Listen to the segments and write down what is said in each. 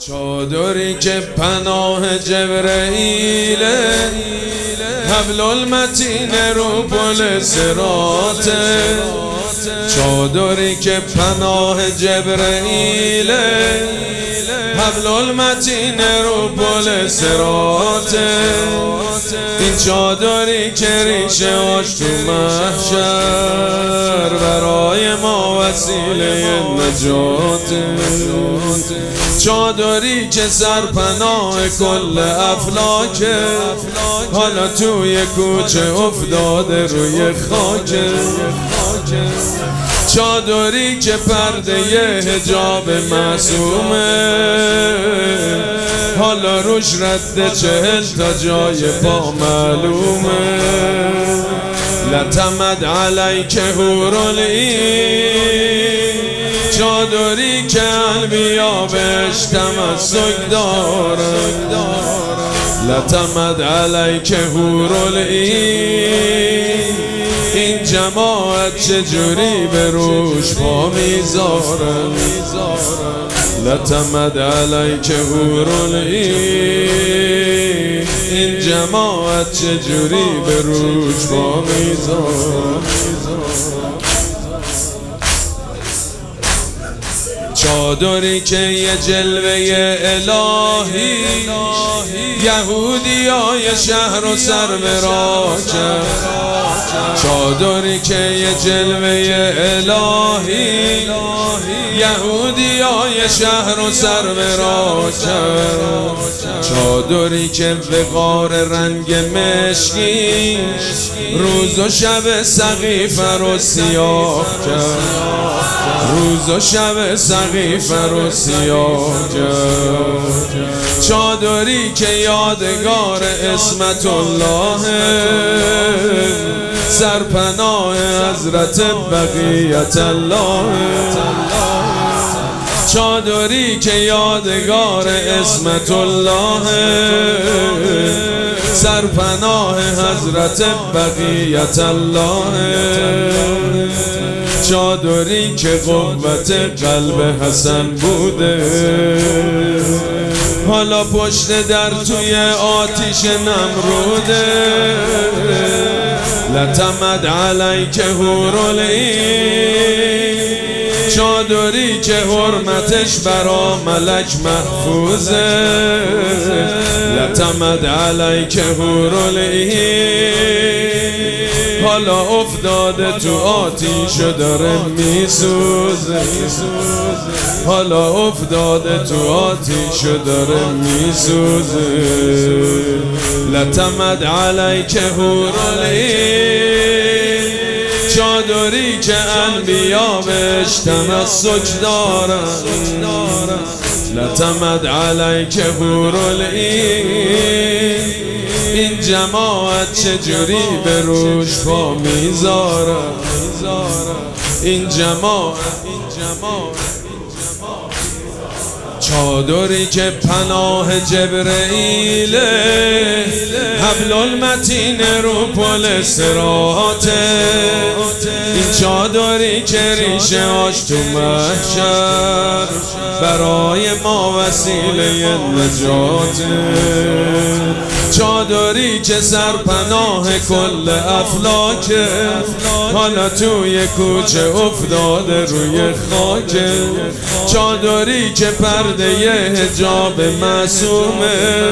چادری که پناه جبرئیل، حبل المتین رو پل صراطه. چادری که پناه جبرئیل، حبل المتین رو پل صراطه. این چادری که ریشه هاش تو محشر برای ما وسیله نجاته. چادری که سرپناه کل افلاکه، حالا توی کوچه افتاده روی خاکه. چادری که پرده حجاب معصومه، حالا روش رد 40 تا جای پا معلومه. لتمد علیک حور العین، چادری که انبیا بهش تمسک دارن. لتمد علیک حور العین، این جماعت چجوری به روش پا میذارن. لتمد علیک حور العین، این جماعت چجوری به روش پا میذارن. چادری که یه جلوه الهی، یهودیای شهر و سر براکه. چادری که یه جلوه الهی، یهودیای شهر و سر براکه. چادری که وقار رنگ مشکی، روز و شب سقیفه رو سیاه کرد. روز و شب سقیفه رو سیاه کرد. چادری که یادگار عصمت الله، سرپناه حضرت بقیت الله. چادری که یادگار عصمت الله، سرپناه حضرت بقیت الله. چادری که قوت قلب حسن بوده، حالا پشت در توی آتیش نمروده. لتمد علیک حور العین، چادری که حرمتش برا ملک محفوظه. لتمد علیک حور العین، حالا افتاده تو آتیش و داره میسوزه. حالا افتاده تو آتیش و داره میسوزه. لتمد علیک حور العین، چادری که انبیا بهش تمسک دارن. لتمد علیک حور العین، این جماعت چجوری به روش پا میذارن. این جماعت چادری که پناه جبرئیل، حبل المتین رو پل صراطه. این چادری که ریشه هاش تو محشر برای ما وسیله نجاته. چادری که سرپناه کل افلاکه، حالا توی کوچه افتاده روی خاکه. چادری که پرده حجاب معصومه،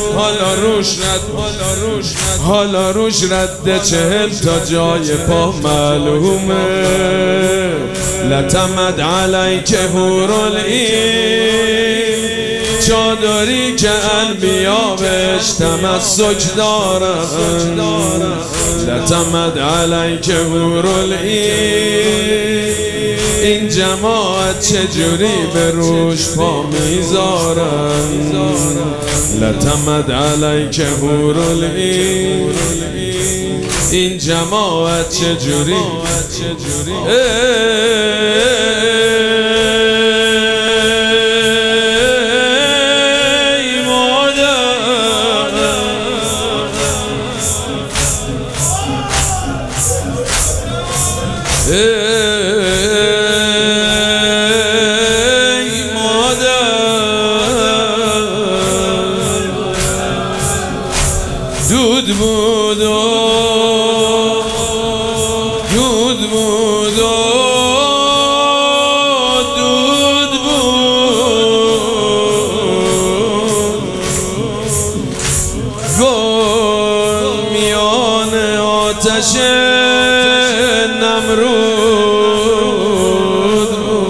حالا روش رد 40 تا جای پا معلومه. لتمد علیک حور العین، چادری که انبیا بهش تمسک دارن. لتمد علیک حور العین، این جماعت چجوری به روش پا میذارن. لتمد علیک حور العین، این جماعت چجوری ای مادر بود و دود بود و دود بود گل میان آتش نمرود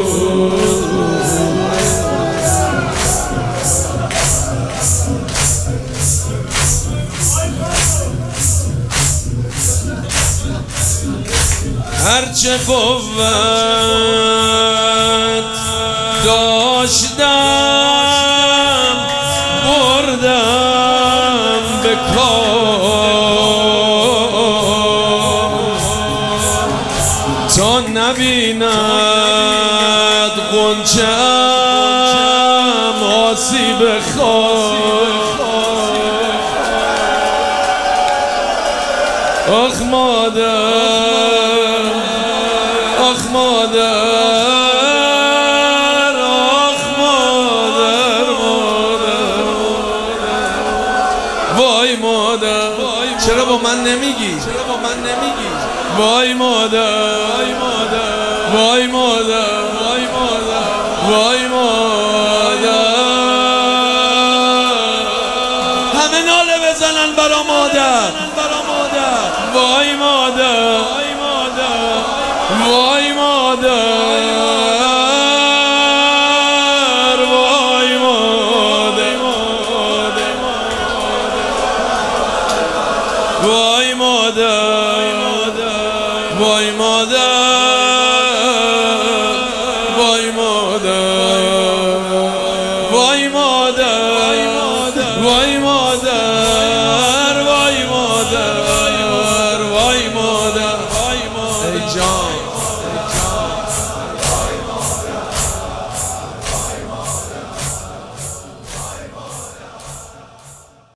هرچه قوت داشتم بردم به کار تا نبیند غنچه‌ام آسیب خار آخ مادر آخ مادر آخ مادر مادر وای مادر چرا با من نمیگی وای مادر وای مادر وای مادر همه ناله بزنن برا مادر وای مادر وای مادر وای مادر وای مادر وای مادر وای مادر وای مادر وای مادر وای مادر وای مادر ای جان